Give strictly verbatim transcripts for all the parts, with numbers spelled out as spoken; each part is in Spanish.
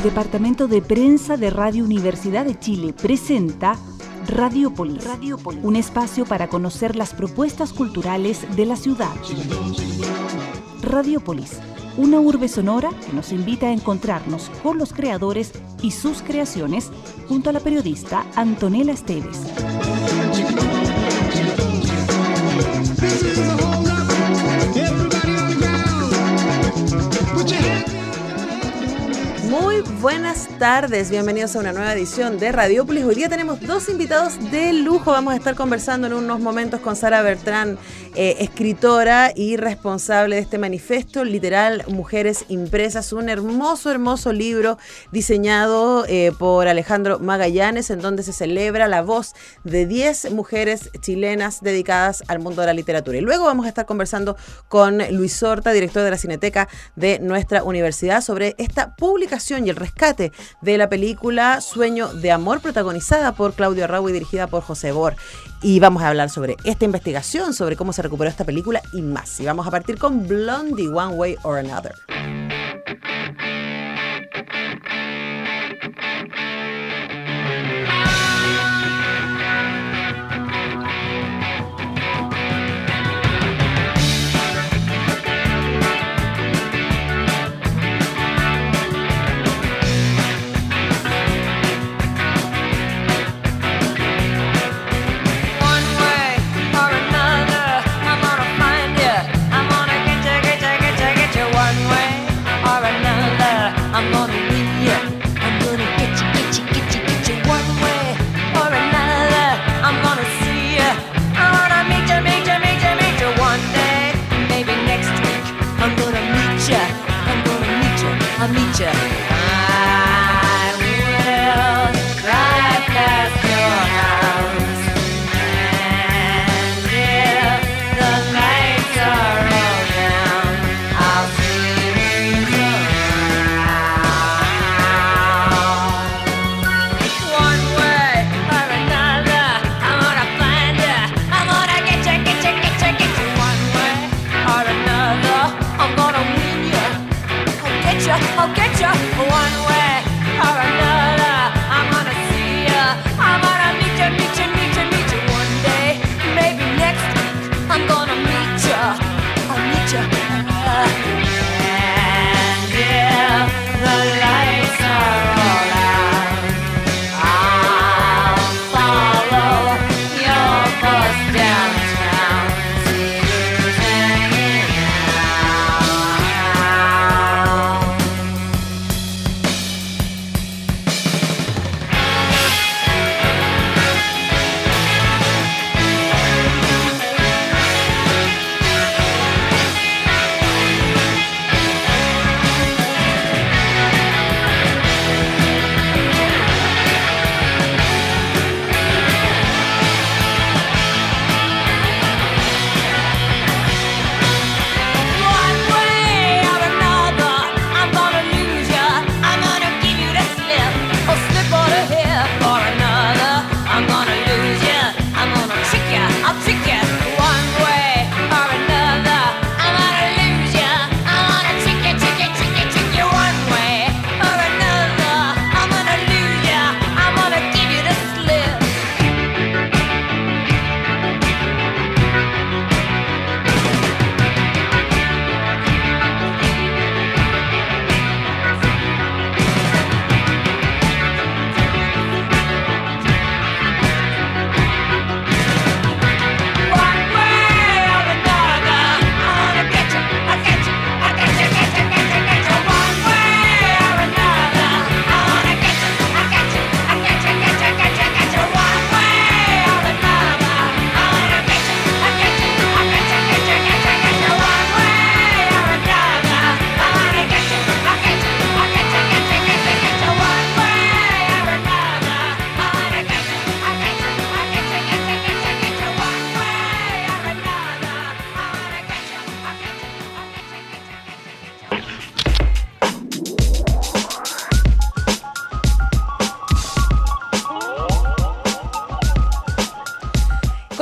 Departamento de Prensa de Radio Universidad de Chile presenta Radiopolis, Radiopolis, un espacio para conocer las propuestas culturales de la ciudad. Radiopolis, una urbe sonora que nos invita a encontrarnos con los creadores y sus creaciones junto a la periodista Antonella Esteves. Muy buenas tardes, bienvenidos a una nueva edición de Radiopolis. Hoy día tenemos dos invitados de lujo. Vamos a estar conversando en unos momentos con Sara Bertrán, eh, escritora y responsable de este manifiesto literal Mujeres Impresas, un hermoso, hermoso libro diseñado eh, por Alejandro Magallanes, en donde se celebra la voz de diez mujeres chilenas dedicadas al mundo de la literatura. Y luego vamos a estar conversando con Luis Horta, director de la Cineteca de nuestra universidad, sobre esta publicación y el rescate de la película Sueño de Amor, protagonizada por Claudio Arrau y dirigida por José Bor. Y vamos a hablar sobre esta investigación, sobre cómo se recuperó esta película y más. Y vamos a partir con Blondie, One Way or Another. One way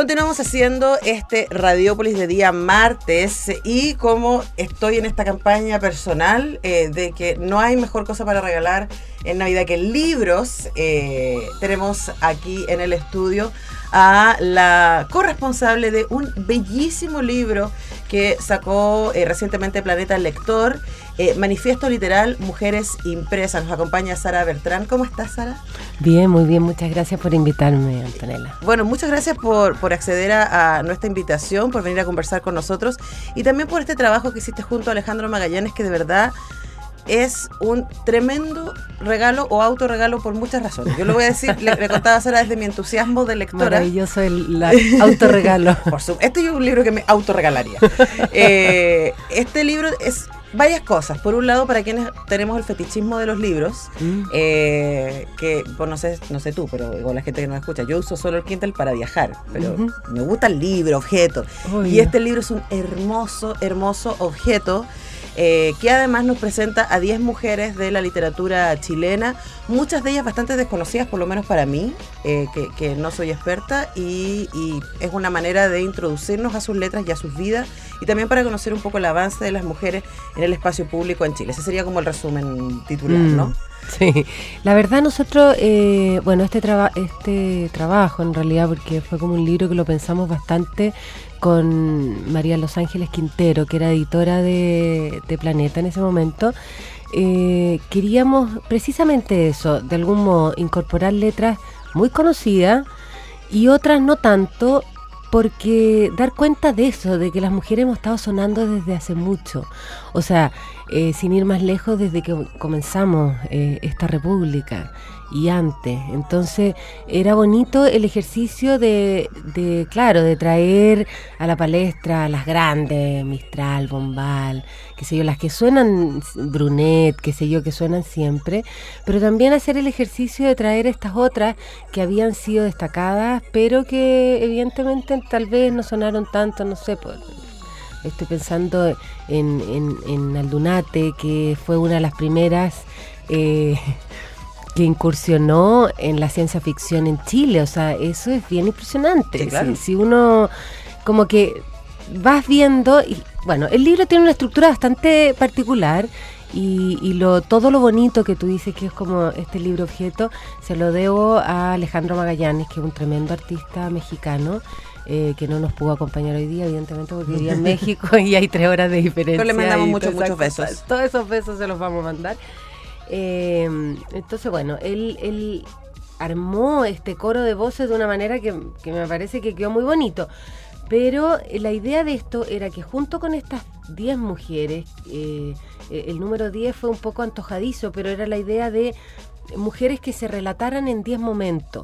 continuamos haciendo este Radiópolis de día martes y como estoy en esta campaña personal eh, de que no hay mejor cosa para regalar en Navidad que libros, eh, tenemos aquí en el estudio a la corresponsable de un bellísimo libro que sacó eh, recientemente Planeta Lector, eh, Manifiesto Literal, Mujeres Impresas. Nos acompaña Sara Bertrán. ¿Cómo estás, Sara? Bien, muy bien. Muchas gracias por invitarme, Antonella. Bueno, muchas gracias por, por acceder a, a nuestra invitación, por venir a conversar con nosotros y también por este trabajo que hiciste junto a Alejandro Magallanes, que de verdad es un tremendo regalo o autorregalo por muchas razones. Yo lo voy a decir, le, le contaba a Sara desde mi entusiasmo de lectora. Maravilloso el la, autorregalo. Por su, este es un libro que me autorregalaría. Eh, este libro es varias cosas. Por un lado, para quienes tenemos el fetichismo de los libros, mm. eh, que, pues no sé, no sé tú, pero igual la gente que nos escucha, yo uso solo el Kindle para viajar, pero uh-huh. me gusta el libro, objeto. Oh, y yeah. este libro es un hermoso, hermoso objeto. Eh, que además nos presenta a diez mujeres de la literatura chilena, muchas de ellas bastante desconocidas, por lo menos para mí, eh, que, que no soy experta, y, y es una manera de introducirnos a sus letras y a sus vidas, y también para conocer un poco el avance de las mujeres en el espacio público en Chile. Ese sería como el resumen titular, mm. ¿no? Sí, la verdad nosotros, eh, bueno, este, traba- este trabajo en realidad, porque fue como un libro que lo pensamos bastante con María Los Ángeles Quintero, que era editora de, de Planeta en ese momento, eh, queríamos precisamente eso, de algún modo incorporar letras muy conocidas y otras no tanto, porque dar cuenta de eso, de que las mujeres hemos estado sonando desde hace mucho. O sea, eh, sin ir más lejos, desde que comenzamos eh, esta república y antes. Entonces era bonito el ejercicio de, de, claro, de traer a la palestra a las grandes, Mistral, Bombal, qué sé yo, las que suenan, Brunet, qué sé yo, que suenan siempre, pero también hacer el ejercicio de traer estas otras que habían sido destacadas, pero que evidentemente tal vez no sonaron tanto, no sé, por... Estoy pensando en, en, en Aldunate, que fue una de las primeras eh, que incursionó en la ciencia ficción en Chile. O sea, eso es bien impresionante. Sí, claro. si, si uno como que vas viendo, y bueno, el libro tiene una estructura bastante particular. Y, y lo todo lo bonito que tú dices que es como este libro objeto, se lo debo a Alejandro Magallanes, que es un tremendo artista mexicano, eh, que no nos pudo acompañar hoy día, evidentemente, porque vivía en México y hay tres horas de diferencia. Pero le mandamos muchos, muchos besos. Cosas. Todos esos besos se los vamos a mandar. Eh, entonces, bueno, él, él armó este coro de voces de una manera que, que me parece que quedó muy bonito. Pero la idea de esto era que junto con estas diez mujeres, eh, el número diez fue un poco antojadizo, pero era la idea de mujeres que se relataran en diez momentos.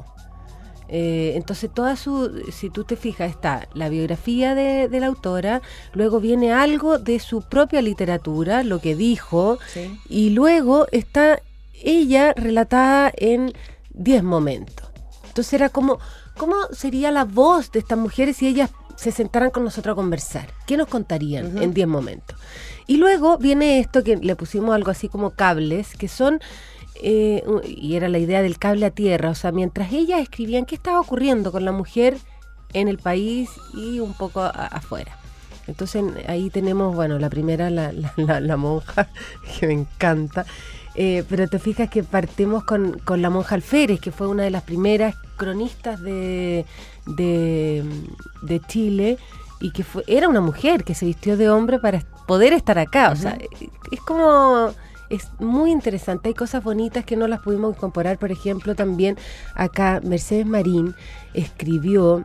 Eh, entonces, toda su, si tú te fijas, está la biografía de, de la autora, luego viene algo de su propia literatura, lo que dijo, sí. Y luego está ella relatada en diez momentos. Entonces era como, ¿cómo sería la voz de estas mujeres si ellas se sentaran con nosotros a conversar? ¿Qué nos contarían uh-huh. en diez momentos? Y luego viene esto que le pusimos algo así como cables, que son, eh, y era la idea del cable a tierra, o sea, mientras ellas escribían qué estaba ocurriendo con la mujer en el país y un poco a, afuera. Entonces ahí tenemos, bueno, la primera, la, la, la, la monja, que me encanta, eh, pero te fijas que partimos con, con la monja Alférez, que fue una de las primeras cronistas de, de, de Chile, y que fue, era una mujer que se vistió de hombre para poder estar acá. O uh-huh. sea, es como, es muy interesante. Hay cosas bonitas que no las pudimos incorporar. Por ejemplo, también acá Mercedes Marín escribió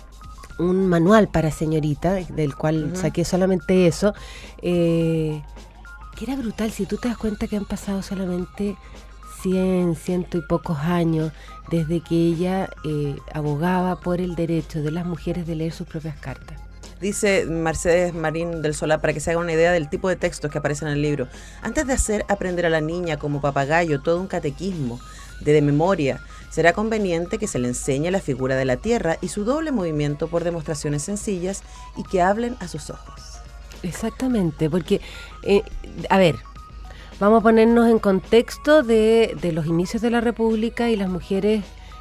un manual para señorita, del cual uh-huh. saqué solamente eso, eh, que era brutal. Si tú te das cuenta que han pasado solamente cien, ciento y pocos años desde que ella eh, abogaba por el derecho de las mujeres de leer sus propias cartas. Dice Mercedes Marín del Solá, para que se haga una idea del tipo de textos que aparecen en el libro: antes de hacer aprender a la niña como papagayo todo un catequismo de, de memoria, será conveniente que se le enseñe la figura de la tierra y su doble movimiento por demostraciones sencillas y que hablen a sus ojos. Exactamente, porque, eh, a ver, vamos a ponernos en contexto de, de los inicios de la República y las mujeres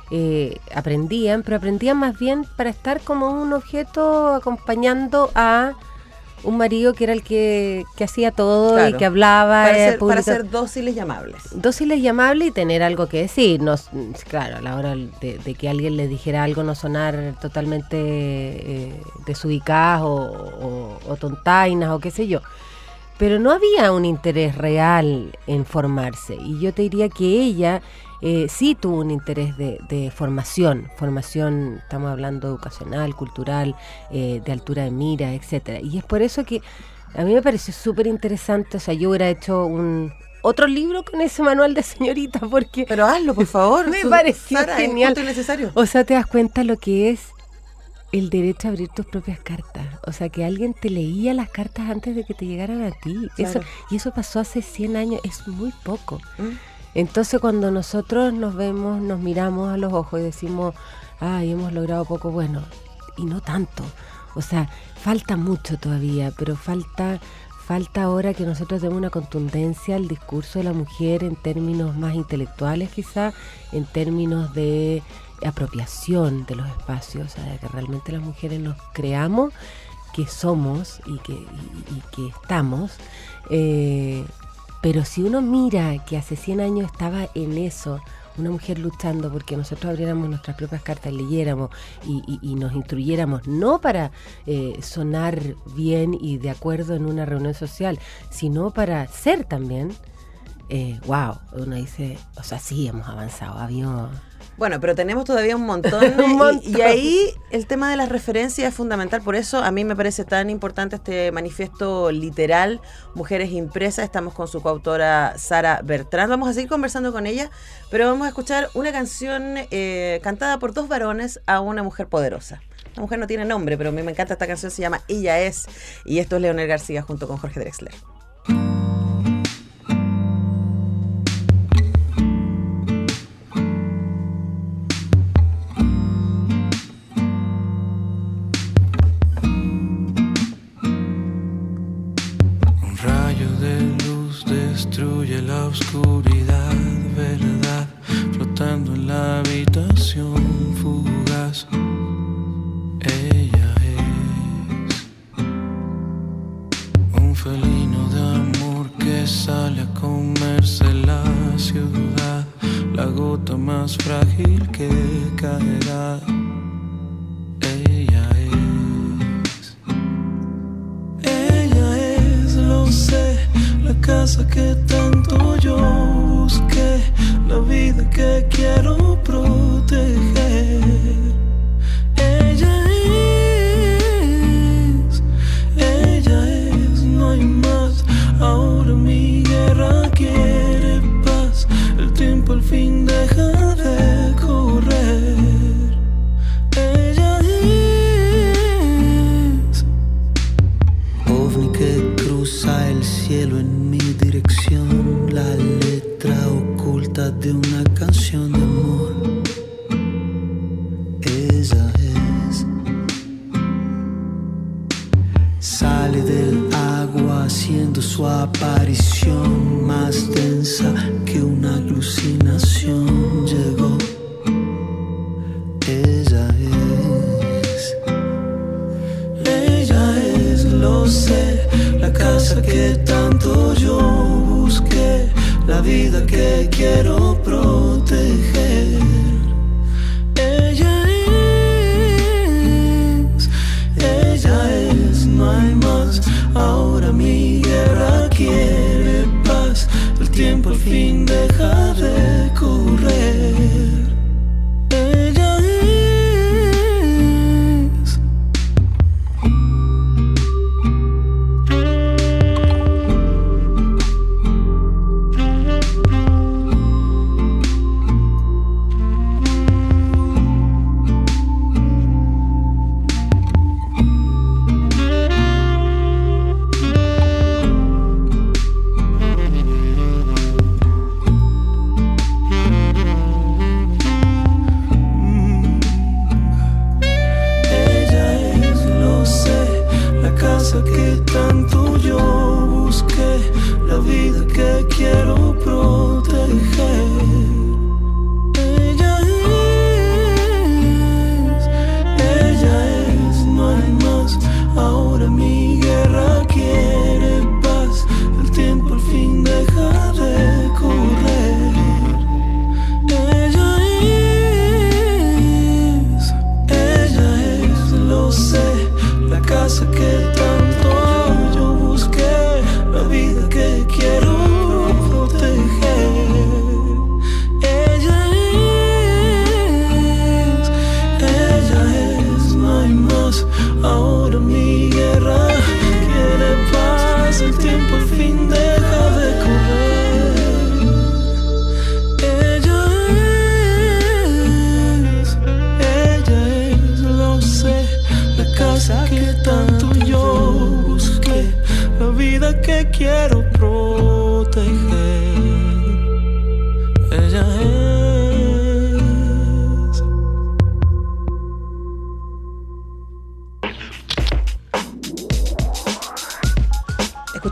eh, aprendían, pero aprendían más bien para estar como un objeto acompañando a un marido que era el que, que hacía todo, claro, y que hablaba. Para ser, para ser dóciles y amables. Dóciles y amables y tener algo que decir. No, claro, a la hora de, de que alguien le dijera algo, no sonar totalmente eh, desubicadas o, o, o tontainas o qué sé yo. Pero no había un interés real en formarse. Y yo te diría que ella eh, sí tuvo un interés de, de formación. Formación, estamos hablando educacional, cultural, eh, de altura de mira, etcétera. Y es por eso que a mí me pareció súper interesante. O sea, yo hubiera hecho un otro libro con ese manual de señorita, porque... Pero hazlo, por favor. Me pareció Sara, genial. Es necesario. O sea, te das cuenta lo que es el derecho a abrir tus propias cartas. O sea, que alguien te leía las cartas antes de que te llegaran a ti. Claro. Eso, y eso pasó hace cien años, es muy poco. ¿Mm? Entonces, cuando nosotros nos vemos, nos miramos a los ojos y decimos, ay, hemos logrado poco, bueno, y no tanto. O sea, falta mucho todavía, pero falta... Falta ahora que nosotros demos una contundencia al discurso de la mujer en términos más intelectuales quizá, en términos de apropiación de los espacios, o sea, de que realmente las mujeres nos creamos que somos y que, y, y que estamos. Eh, pero si uno mira que hace cien años estaba en eso, una mujer luchando porque nosotros abriéramos nuestras propias cartas, leyéramos y, y, y nos instruyéramos, no para eh, sonar bien y de acuerdo en una reunión social, sino para ser también, eh, wow, uno dice, o sea, sí, hemos avanzado, había... Bueno, pero tenemos todavía un montón, un montón. Y, y ahí el tema de las referencias es fundamental. Por eso a mí me parece tan importante este manifiesto literal, Mujeres Impresas. Estamos con su coautora Sara Bertrand. Vamos a seguir conversando con ella, pero vamos a escuchar una canción eh, cantada por dos varones a una mujer poderosa. La mujer no tiene nombre, pero a mí me encanta esta canción, se llama Ella Es, y esto es Leonel García junto con Jorge Drexler. Destruye la oscuridad, verdad, flotando en la habitación fugaz. Ella es un felino de amor que sale a comerse la ciudad, la gota más frágil que caerá. Ella es, ella es, lo sé. La casa que tanto yo busqué, la vida que quiero proteger. Ella es, ella es, no hay más. Ahora mi guerra quiere paz. El tiempo al fin deja de correr. Ella es, ovni que cruza el cielo en mi dirección, la letra oculta de una canción de amor. Ella es, sale del agua haciendo su aparición, más densa que una alucinación. Llegó, ella es, ella es, lo sé. La casa que tanto yo busqué, la vida que quiero proteger. Ella es, ella es, no hay más. Ahora mi guerra quiere paz. El tiempo al fin deja de correr. Ella es.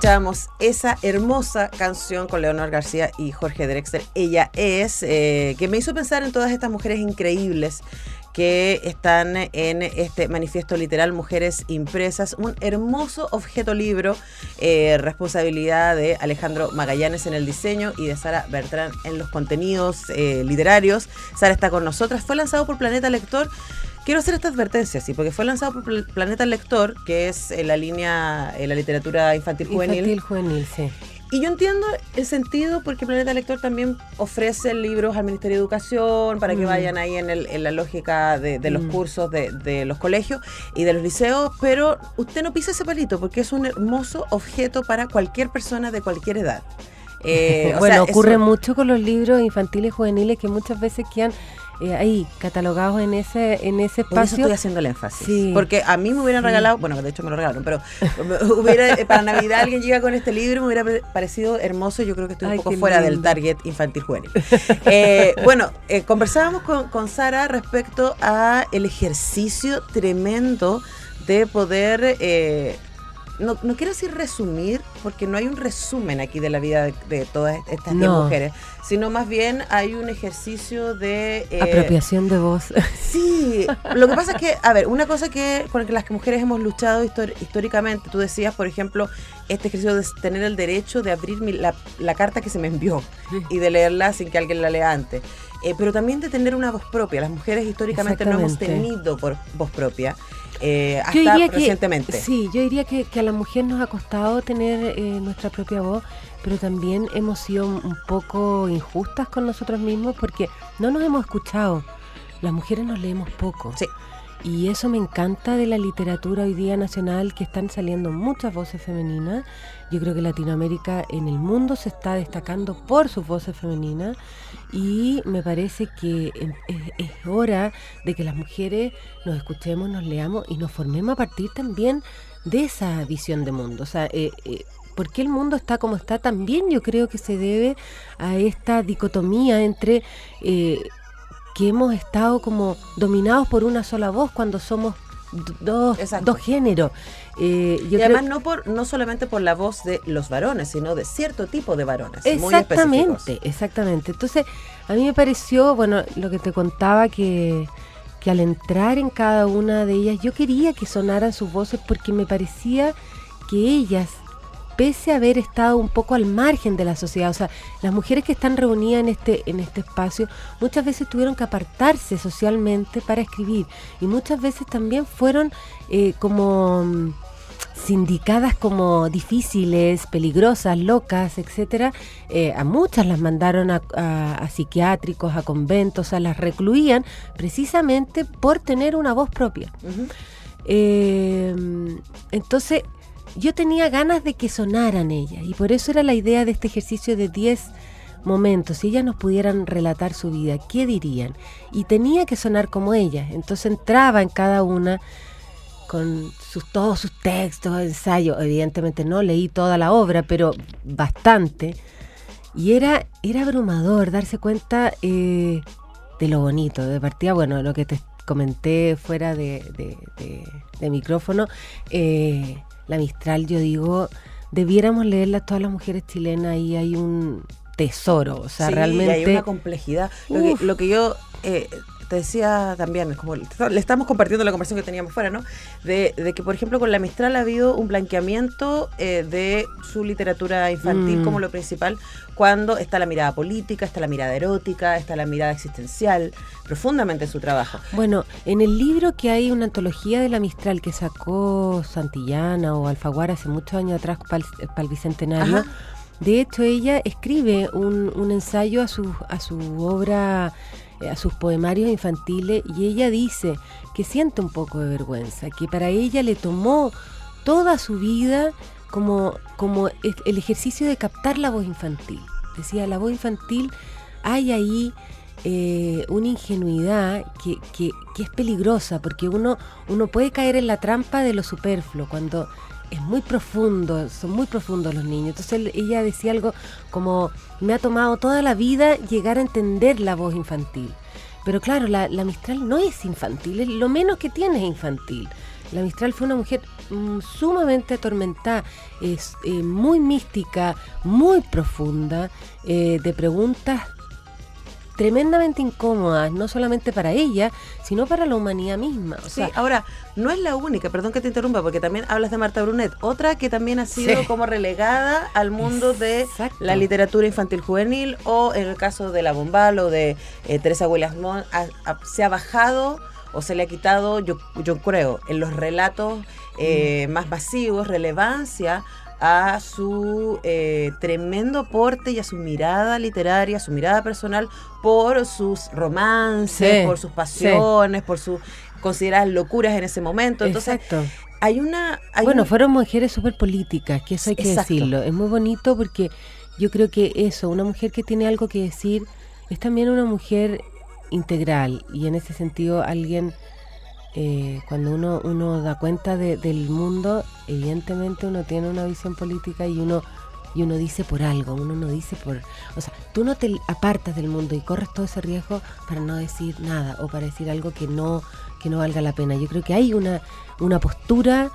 Escuchábamos esa hermosa canción con Leonor García y Jorge Drexler. Ella es, eh, que me hizo pensar en todas estas mujeres increíbles que están en este manifiesto literal Mujeres Impresas, un hermoso objeto libro, eh, responsabilidad de Alejandro Magallanes en el diseño y de Sara Bertrán en los contenidos eh, literarios. Sara está con nosotras, fue lanzado por Planeta Lector. Quiero hacer esta advertencia, sí, porque fue lanzado por Planeta Lector, que es en la línea, en la literatura infantil juvenil. Infantil juvenil, sí. Y yo entiendo el sentido porque Planeta Lector también ofrece libros al Ministerio de Educación para que mm. vayan ahí en, el, en la lógica de, de los mm. cursos de, de los colegios y de los liceos, pero usted no pisa ese palito porque es un hermoso objeto para cualquier persona de cualquier edad. Eh, bueno, sea, ocurre eso... mucho con los libros infantiles y juveniles que muchas veces quedan eh, ahí catalogados en ese en ese espacio. Por eso estoy haciendo el énfasis. Sí. Porque a mí me hubieran sí. regalado, bueno, de hecho me lo regalaron, pero hubiera, para Navidad alguien llega con este libro, me hubiera parecido hermoso. Yo creo que estoy Ay, un poco fuera lindo. Del target infantil juvenil. eh, bueno, eh, conversábamos con, con Sara respecto a el ejercicio tremendo de poder... Eh, No, no quiero decir resumir, porque no hay un resumen aquí de la vida de, de todas estas no. mujeres, sino más bien hay un ejercicio de... Eh, apropiación de voz. Sí, lo que pasa es que, a ver, una cosa que con la que las mujeres hemos luchado histor- históricamente, tú decías, por ejemplo, este ejercicio de tener el derecho de abrir mi, la, la carta que se me envió y de leerla sin que alguien la lea antes. Eh, pero también de tener una voz propia. Las mujeres históricamente no hemos tenido por voz propia. Eh, hasta yo diría recientemente. Que, sí, yo diría que, que a la mujer nos ha costado tener eh, nuestra propia voz, pero también hemos sido un poco injustas con nosotros mismos porque no nos hemos escuchado. Las mujeres nos leemos poco. Sí. Y eso me encanta de la literatura hoy día nacional, que están saliendo muchas voces femeninas. Yo creo que Latinoamérica en el mundo se está destacando por sus voces femeninas y me parece que es, es hora de que las mujeres nos escuchemos, nos leamos y nos formemos a partir también de esa visión de mundo. O sea, eh, eh, ¿por qué el mundo está como está? También yo creo que se debe a esta dicotomía entre... Eh, que hemos estado como dominados por una sola voz cuando somos d- dos, dos géneros. Eh, yo y además no por no solamente por la voz de los varones, sino de cierto tipo de varones. Exactamente, muy específicos. Exactamente. Entonces, a mí me pareció, bueno, lo que te contaba, que, que al entrar en cada una de ellas, yo quería que sonaran sus voces porque me parecía que ellas, pese a haber estado un poco al margen de la sociedad, o sea, las mujeres que están reunidas en este en este espacio muchas veces tuvieron que apartarse socialmente para escribir y muchas veces también fueron eh, como sindicadas como difíciles, peligrosas, locas, etcétera. Eh, a muchas las mandaron a, a, a psiquiátricos, a conventos, o sea, las recluían precisamente por tener una voz propia. Uh-huh. Eh, entonces yo tenía ganas de que sonaran ellas y por eso era la idea de este ejercicio de diez momentos. Si ellas nos pudieran relatar su vida, ¿qué dirían? Y tenía que sonar como ellas. Entonces entraba en cada una con sus, todos sus textos, ensayos. Evidentemente no leí toda la obra, pero bastante. Y era, era abrumador darse cuenta eh, de lo bonito. De partida, bueno, lo que te comenté fuera de, de, de, de micrófono, eh, la Mistral, yo digo, debiéramos leerla a todas las mujeres chilenas y hay un tesoro, o sea, sí, realmente... hay una complejidad. Lo que, lo que yo eh, te decía también, como le estamos compartiendo la conversación que teníamos fuera, ¿no? De, de que, por ejemplo, con la Mistral ha habido un blanqueamiento eh, de su literatura infantil mm. como lo principal, cuando está la mirada política, está la mirada erótica, está la mirada existencial, profundamente en su trabajo. Bueno, en el libro que hay una antología de la Mistral que sacó Santillana o Alfaguara hace muchos años atrás para el, para el Bicentenario, ajá. De hecho ella escribe un, un ensayo a su, a su obra, eh, a sus poemarios infantiles, y ella dice que siente un poco de vergüenza, que para ella le tomó toda su vida como, como el ejercicio de captar la voz infantil. Decía, la voz infantil, hay ahí eh, una ingenuidad que, que, que es peligrosa, porque uno, uno puede caer en la trampa de lo superfluo, cuando es muy profundo, son muy profundos los niños. Entonces ella decía algo como, me ha tomado toda la vida llegar a entender la voz infantil. Pero claro, la, la Mistral no es infantil, es lo menos que tiene es infantil. La Mistral fue una mujer mm, sumamente atormentada, es eh, muy mística, muy profunda, eh, de preguntas tremendamente incómodas, no solamente para ella, sino para la humanidad misma. O Sí, sea, ahora, no es la única, perdón que te interrumpa, porque también hablas de Marta Brunet, otra que también ha sido Sí. como relegada al mundo de Exacto. la literatura infantil juvenil, o en el caso de La Bombal o de eh, Teresa Williams, ha, ha, se ha bajado o se le ha quitado, yo, yo creo, en los relatos eh, mm. más masivos, relevancia a su eh, tremendo aporte y a su mirada literaria, su mirada personal, por sus romances, sí, por sus pasiones, sí. por sus consideradas locuras en ese momento. Entonces, exacto. hay una... Hay bueno, un... fueron mujeres súper políticas, que eso hay que Exacto. decirlo. Es muy bonito porque yo creo que eso, una mujer que tiene algo que decir, es también una mujer integral, y en ese sentido alguien... Eh, cuando uno uno da cuenta de, del mundo, evidentemente uno tiene una visión política y uno y uno dice por algo, uno no dice por... O sea, tú no te apartas del mundo y corres todo ese riesgo para no decir nada o para decir algo que no que no valga la pena. Yo creo que hay una, una postura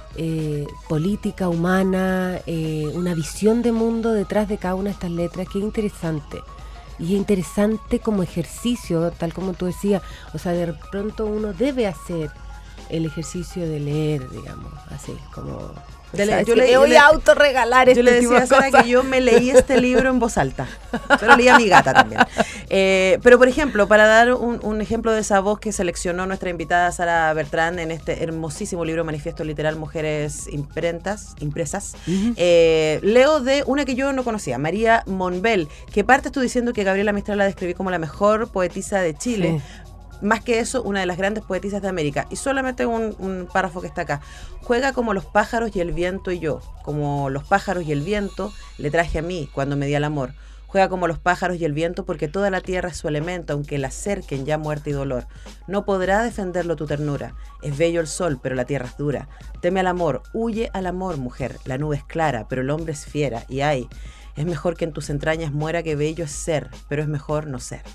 eh, política, humana, eh, una visión de mundo detrás de cada una de estas letras que es interesante. Y es interesante como ejercicio, tal como tú decías, o sea, de pronto uno debe hacer el ejercicio de leer, digamos, así, como... De le, o sea, yo si le, me voy le, a autorregalar este Yo le tipo decía de a Sara cosas. que yo me leí este libro en voz alta. Yo lo leí a mi gata también. Eh, pero, por ejemplo, para dar un, un ejemplo de esa voz que seleccionó nuestra invitada Sara Bertrán en este hermosísimo libro Manifiesto Literal Mujeres Imprentas, Impresas, uh-huh. eh, leo de una que yo no conocía, María Monbel, que partes tú diciendo que Gabriela Mistral la describí como la mejor poetisa de Chile. Sí. Más que eso, una de las grandes poetisas de América. Y solamente un, un párrafo que está acá. Juega como los pájaros y el viento y yo. Como los pájaros y el viento le traje a mí cuando me di al amor. Juega como los pájaros y el viento porque toda la tierra es su elemento, aunque la cerquen ya muerte y dolor. No podrá defenderlo tu ternura. Es bello el sol, pero la tierra es dura. Teme al amor, huye al amor, mujer. La nube es clara, pero el hombre es fiera. Y ay, es mejor que en tus entrañas muera que bello es ser, pero es mejor no ser.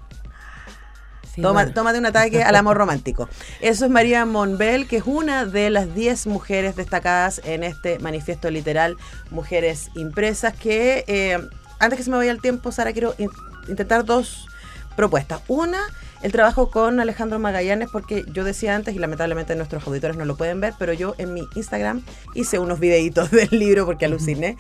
Sí, Toma, bueno. Tómate un ataque al amor romántico. Eso es María Monbel, que es una de las diez mujeres destacadas en este manifiesto literal Mujeres Impresas, que eh, antes que se me vaya el tiempo, Sara, quiero in- intentar dos propuestas. Una, el trabajo con Alejandro Magallanes, porque yo decía antes, y lamentablemente nuestros auditores no lo pueden ver, pero yo en mi Instagram hice unos videitos del libro porque aluciné,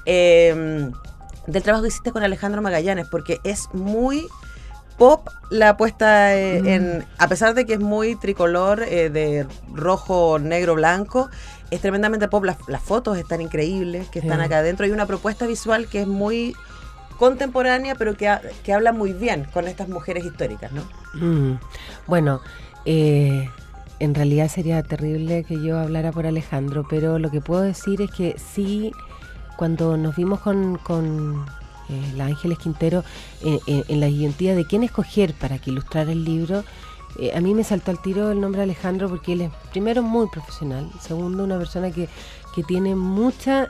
eh, del trabajo que hiciste con Alejandro Magallanes, porque es muy... pop la puesta eh, mm. en, a pesar de que es muy tricolor, eh, de rojo, negro, blanco, es tremendamente pop. Las, las fotos están increíbles, que están sí. acá adentro. Hay una propuesta visual que es muy contemporánea, pero que, ha, que habla muy bien con estas mujeres históricas, ¿no? Mm. Bueno, eh, en realidad sería terrible que yo hablara por Alejandro, pero lo que puedo decir es que sí, cuando nos vimos con... con Eh, la Ángeles Quintero eh, eh, en la disyuntiva de quién escoger para que ilustrara el libro, eh, a mí me saltó al tiro el nombre de Alejandro porque él es, primero, muy profesional, segundo, una persona que, que tiene mucha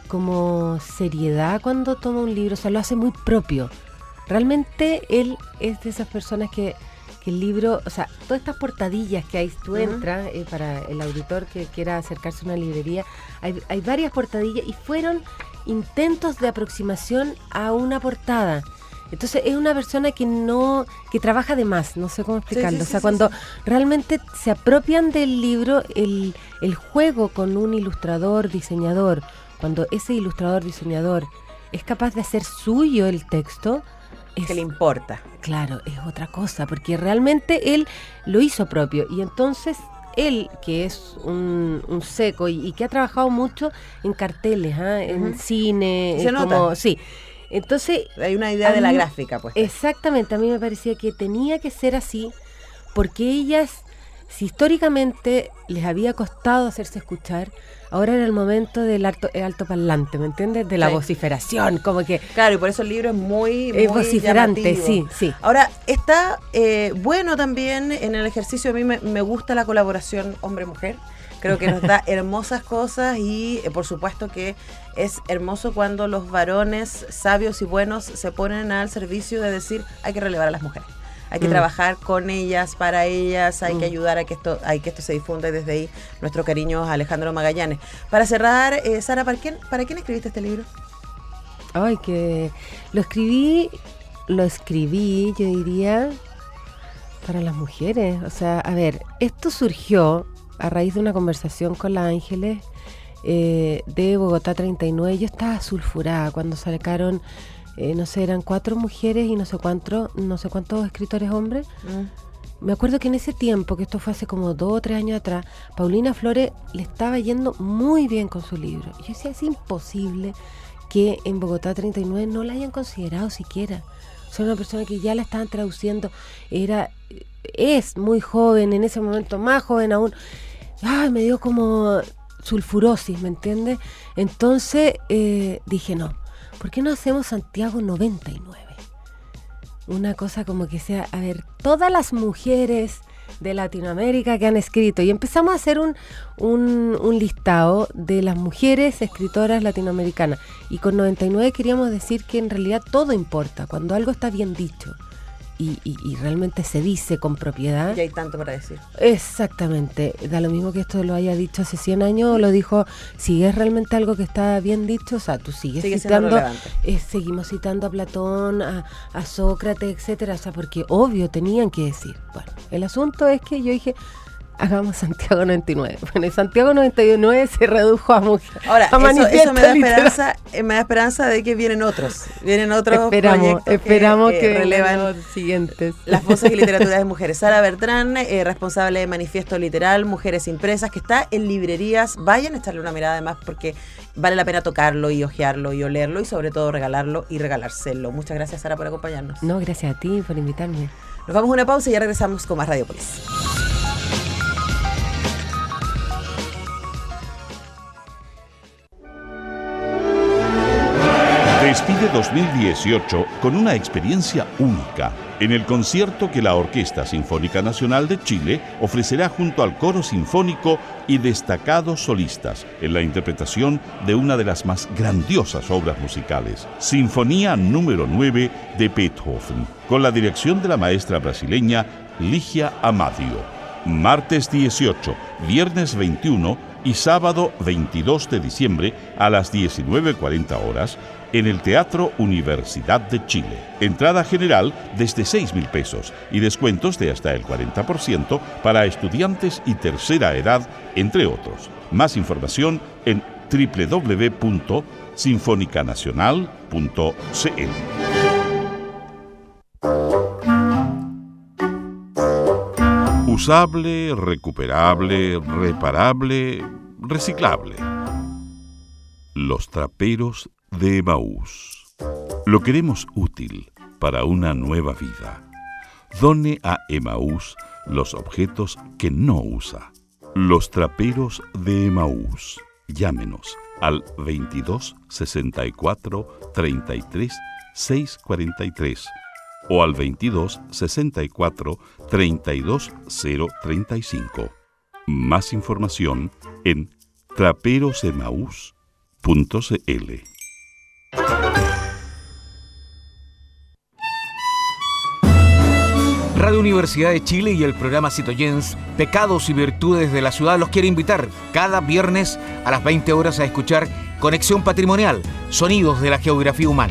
como seriedad cuando toma un libro, o sea, lo hace muy propio. Realmente él es de esas personas que, que el libro, o sea, todas estas portadillas que hay, tú uh-huh. entras, eh, para el auditor que quiera acercarse a una librería, hay, hay varias portadillas y fueron intentos de aproximación a una portada. Entonces es una persona que no, que trabaja de más, no sé cómo explicarlo. Sí, sí, o sea, sí, cuando sí. realmente se apropian del libro, el, el juego con un ilustrador, diseñador, cuando ese ilustrador, diseñador es capaz de hacer suyo el texto, es que le importa. Claro, es otra cosa, porque realmente él lo hizo propio. Y entonces él, que es un, un seco y, y que ha trabajado mucho en carteles, ¿eh? en uh-huh. cine, se como, nota. Sí. Entonces hay una idea de mí, la gráfica, pues. Exactamente, a mí me parecía que tenía que ser así, porque ellas, si históricamente les había costado hacerse escuchar, ahora era el momento del alto, el alto parlante, ¿me entiendes? De la sí. vociferación, como que... Claro, y por eso el libro es muy, muy es vociferante, llamativo. sí, sí. Ahora, está eh, bueno también en el ejercicio, a mí me, me gusta la colaboración hombre-mujer. Creo que nos da hermosas cosas y eh, por supuesto que es hermoso cuando los varones sabios y buenos se ponen al servicio de decir hay que relevar a las mujeres. hay que Mm. trabajar con ellas, para ellas, hay Mm. que ayudar a que esto, a que esto se difunda, y desde ahí nuestro cariño a Alejandro Magallanes. Para cerrar, eh, Sara, ¿para quién, ¿para quién escribiste este libro? Ay, que lo escribí, lo escribí, yo diría, para las mujeres. O sea, a ver, esto surgió a raíz de una conversación con la Ángeles eh, de Bogotá treinta y nueve. Yo estaba sulfurada cuando sacaron, eh, no sé, eran cuatro mujeres y no sé cuántos, no sé cuántos escritores hombres. Mm. Me acuerdo que en ese tiempo, que esto fue hace como dos o tres años atrás, Paulina Flores le estaba yendo muy bien con su libro. Y yo decía, es imposible que en Bogotá treinta y nueve no la hayan considerado siquiera. O sea, una persona que ya la estaban traduciendo, era, es muy joven, en ese momento más joven aún. Ay, me dio como sulfurosis, ¿me entiendes? Entonces eh, dije, no, ¿por qué no hacemos Santiago noventa y nueve? Una cosa como que sea, a ver, todas las mujeres de Latinoamérica que han escrito, y empezamos a hacer un, un, un listado de las mujeres escritoras latinoamericanas, y con noventa y nueve queríamos decir que en realidad todo importa, cuando algo está bien dicho y, y, y realmente se dice con propiedad. Y hay tanto para decir. Exactamente, da lo mismo que esto lo haya dicho hace cien años o lo dijo, si es realmente algo que está bien dicho, o sea, tú sigues Sigue siendo citando, relevante. eh, seguimos citando a Platón, a, a Sócrates, etcétera, o sea, porque obvio tenían que decir. Bueno, el asunto es que yo dije, hagamos Santiago noventa y nueve. Bueno, y Santiago noventa y nueve se redujo a mujer. Ahora, a eso, eso me da literal. esperanza, eh, me da esperanza de que vienen otros, vienen otros Esperamos, proyectos esperamos que, que, eh, que relevan los siguientes. las voces y literatura de mujeres. Sara Bertrán, eh, responsable de Manifiesto Literal, Mujeres Impresas, que está en librerías. Vayan a echarle una mirada además, porque vale la pena tocarlo y hojearlo y olerlo, y sobre todo regalarlo y regalárselo. Muchas gracias, Sara, por acompañarnos. No, gracias a ti por invitarme. Nos vamos a una pausa y ya regresamos con más Radiopolis. Despide dos mil dieciocho con una experiencia única en el concierto que la Orquesta Sinfónica Nacional de Chile ofrecerá junto al Coro Sinfónico y destacados solistas en la interpretación de una de las más grandiosas obras musicales, Sinfonía número nueve de Beethoven, con la dirección de la maestra brasileña Ligia Amadio. Martes dieciocho, viernes veintiuno y sábado veintidós de diciembre a las diecinueve cuarenta horas en el Teatro Universidad de Chile. Entrada general desde seis mil pesos y descuentos de hasta el cuarenta por ciento para estudiantes y tercera edad, entre otros. Más información en doble u doble u doble u punto sinfónica nacional punto c l. Usable, recuperable, reparable, reciclable. Los traperos de Emaús. Lo queremos útil para una nueva vida. Done a Emaús los objetos que no usa. Los traperos de Emaús. Llámenos al veintidós sesenta y cuatro treinta y tres seiscientos cuarenta y tres o al veintidós sesenta y cuatro treinta y dos cero treinta y cinco. Más información en traperosemaús punto c l. Radio Universidad de Chile y el programa Citoyens, Pecados y Virtudes de la Ciudad, los quiere invitar cada viernes a las veinte horas a escuchar Conexión Patrimonial, Sonidos de la Geografía Humana.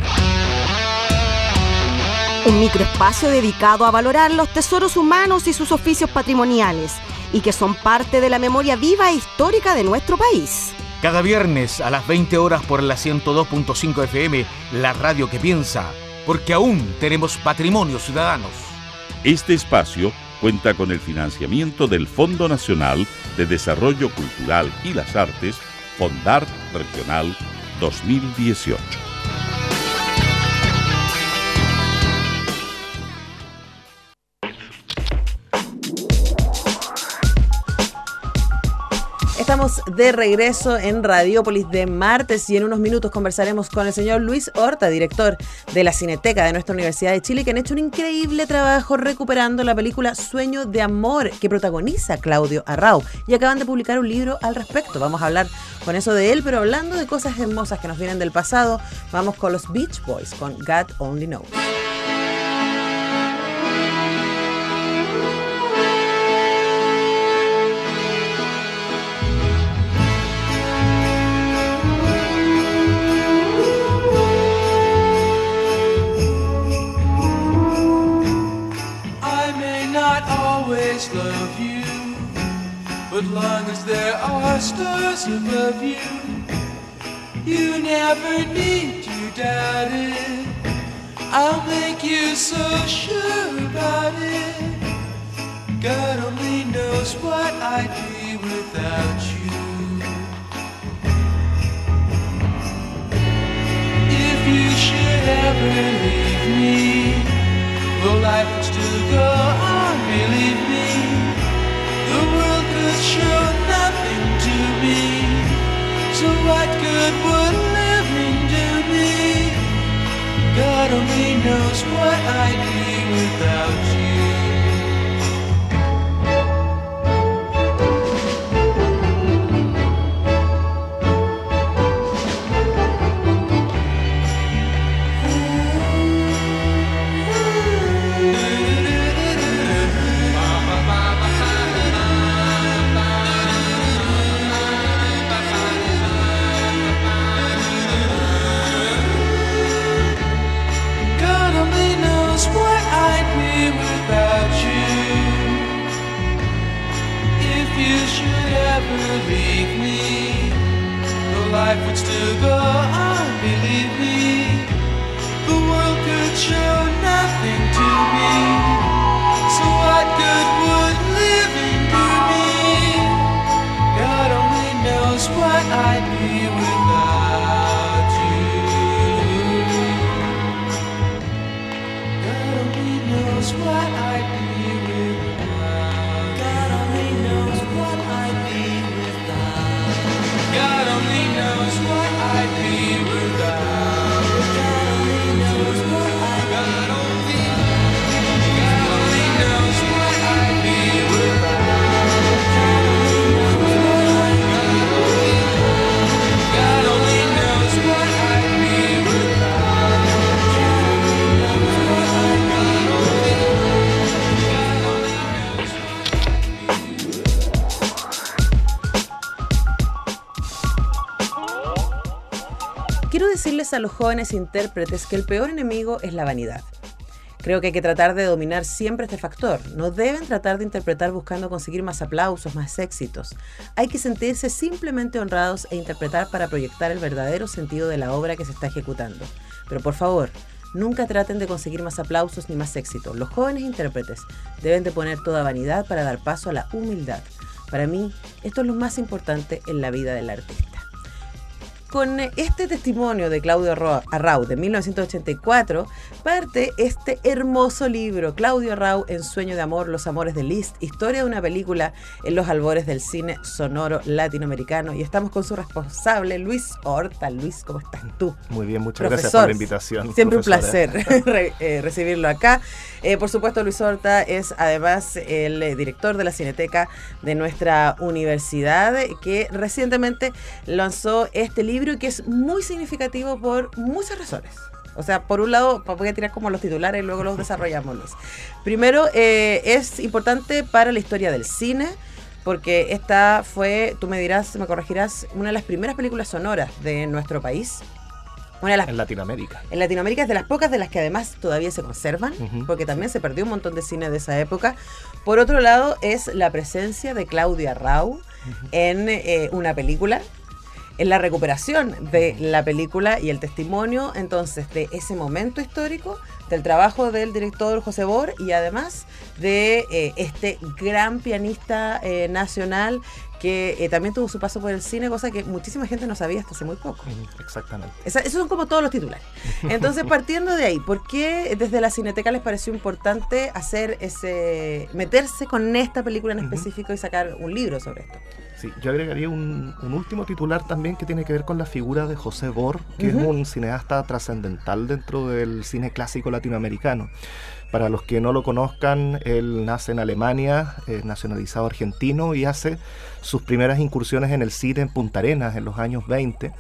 Un microespacio dedicado a valorar los tesoros humanos y sus oficios patrimoniales, y que son parte de la memoria viva e histórica de nuestro país. Cada viernes a las veinte horas por la ciento dos punto cinco F M, la radio que piensa, porque aún tenemos patrimonio ciudadanos. Este espacio cuenta con el financiamiento del Fondo Nacional de Desarrollo Cultural y las Artes, Fondart Regional dos mil dieciocho. Estamos de regreso en Radiopolis de martes y en unos minutos conversaremos con el señor Luis Horta, director de la Cineteca de nuestra Universidad de Chile, que han hecho un increíble trabajo recuperando la película Sueño de Amor, que protagoniza Claudio Arrau, y acaban de publicar un libro al respecto. Vamos a hablar con eso de él, pero hablando de cosas hermosas que nos vienen del pasado, vamos con los Beach Boys, con God Only Knows. always love you, but long as there are stars above you, you never need to doubt it. I'll make you so sure about it. God only knows what I'd be without you. If you should ever leave me, though life would still go on, believe me, the world could show nothing to me. So what good would living do me? God only knows what I'd be without you. Leave me, though life would still go on, believe me, the world could show nothing to me. So what good would living do me? God only knows what I'd be without you. God only knows what I'd be without. God only knows what I'd be. God only knows what I'd be without. God only knows what I'd be. God only, God only knows what I'd be without. God only, God only knows what I'd be without. God only knows what I'd be. God only knows what I'd be without. Quiero decirles a los jóvenes intérpretes que el peor enemigo es la vanidad. Creo que hay que tratar de dominar siempre este factor. No deben tratar de interpretar buscando conseguir más aplausos, más éxitos. Hay que sentirse simplemente honrados e interpretar para proyectar el verdadero sentido de la obra que se está ejecutando. Pero por favor, nunca traten de conseguir más aplausos ni más éxito. Los jóvenes intérpretes deben de poner toda vanidad para dar paso a la humildad. Para mí, esto es lo más importante en la vida del artista. Con este testimonio de Claudio Arrau de mil novecientos ochenta y cuatro parte este hermoso libro, Claudio Arrau en Sueño de Amor, Los Amores de Liszt, historia de una película en los albores del cine sonoro latinoamericano. Y estamos con su responsable, Luis Horta. Luis, ¿cómo estás tú? Muy bien, muchas Profesor, gracias por la invitación. Siempre profesora. Un placer re, eh, recibirlo acá. Eh, por supuesto, Luis Horta es además el eh, director de la Cineteca de nuestra universidad, que recientemente lanzó este libro y que es muy significativo por muchas razones. O sea, por un lado, voy a tirar como los titulares y luego los desarrollamos. Primero, eh, es importante para la historia del cine, porque esta fue, tú me dirás, me corregirás, una de las primeras películas sonoras de nuestro país. Una de las, en Latinoamérica. En Latinoamérica es de las pocas de las que además todavía se conservan, uh-huh. porque también se perdió un montón de cine de esa época. Por otro lado, es la presencia de Claudio Arrau uh-huh. en eh, una película, en la recuperación de la película y el testimonio entonces de ese momento histórico, del trabajo del director José Bor y además de eh, este gran pianista eh, nacional que eh, también tuvo su paso por el cine, cosa que muchísima gente no sabía hasta hace muy poco. Exactamente. Esa, esos son como todos los titulares. Entonces, partiendo de ahí, ¿por qué desde la Cineteca les pareció importante hacer ese, meterse con esta película en específico uh-huh. y sacar un libro sobre esto? Sí, yo agregaría un, un último titular también que tiene que ver con la figura de José Bor, que uh-huh. es un cineasta trascendental dentro del cine clásico latinoamericano. Para los que no lo conozcan, él nace en Alemania, es nacionalizado argentino y hace sus primeras incursiones en el cine en Punta Arenas en los años veinte.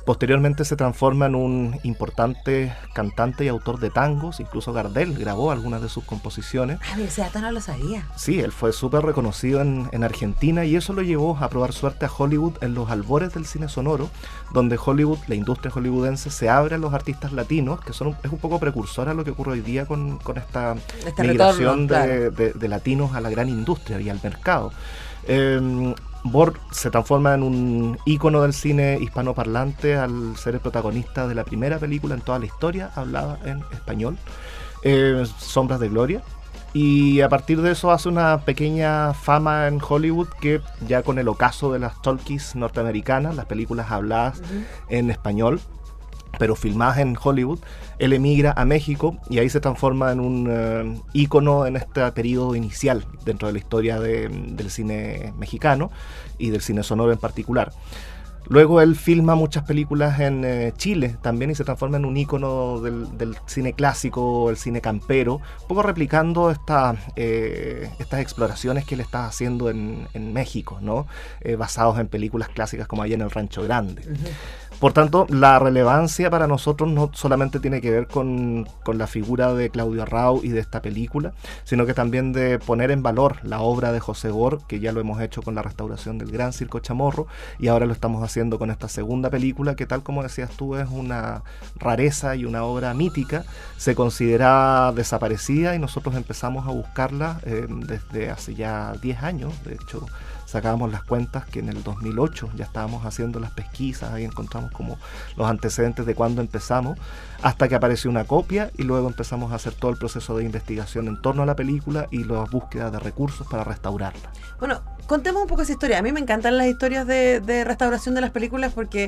Posteriormente se transforma en un importante cantante y autor de tangos, incluso Gardel grabó algunas de sus composiciones. Ah, ese dato no lo sabía. Sí, él fue súper reconocido en, en Argentina y eso lo llevó a probar suerte a Hollywood en los albores del cine sonoro, donde Hollywood, la industria hollywoodense, se abre a los artistas latinos, que son un, es un poco precursora a lo que ocurre hoy día con, con esta Este migración retorno, claro. de, de, de latinos a la gran industria y al mercado. Eh, Bor se transforma en un ícono del cine hispanoparlante al ser el protagonista de la primera película en toda la historia hablada en español, eh, Sombras de Gloria, y a partir de eso hace una pequeña fama en Hollywood que ya con el ocaso de las talkies norteamericanas, las películas habladas uh-huh. en español, pero filmadas en Hollywood, él emigra a México y ahí se transforma en un uh, ícono en este periodo inicial dentro de la historia de, del cine mexicano y del cine sonoro en particular. Luego él filma muchas películas en eh, Chile también y se transforma en un ícono del, del cine clásico, el cine campero, un poco replicando esta, eh, estas exploraciones que él está haciendo en, en México, ¿no? Eh, basados en películas clásicas como Allá en el Rancho Grande. Uh-huh. Por tanto, la relevancia para nosotros no solamente tiene que ver con, con la figura de Claudio Arrau y de esta película, sino que también de poner en valor la obra de José Bor, que ya lo hemos hecho con la restauración del Gran Circo Chamorro, y ahora lo estamos haciendo con esta segunda película, que tal como decías tú, es una rareza y una obra mítica, se considera desaparecida y nosotros empezamos a buscarla eh, desde hace ya diez años, de hecho. Sacábamos las cuentas que en el dos mil ocho ya estábamos haciendo las pesquisas, ahí encontramos como los antecedentes de cuándo empezamos, hasta que apareció una copia y luego empezamos a hacer todo el proceso de investigación en torno a la película y la búsqueda de recursos para restaurarla. Bueno, contemos un poco esa historia. A mí me encantan las historias de, de restauración de las películas porque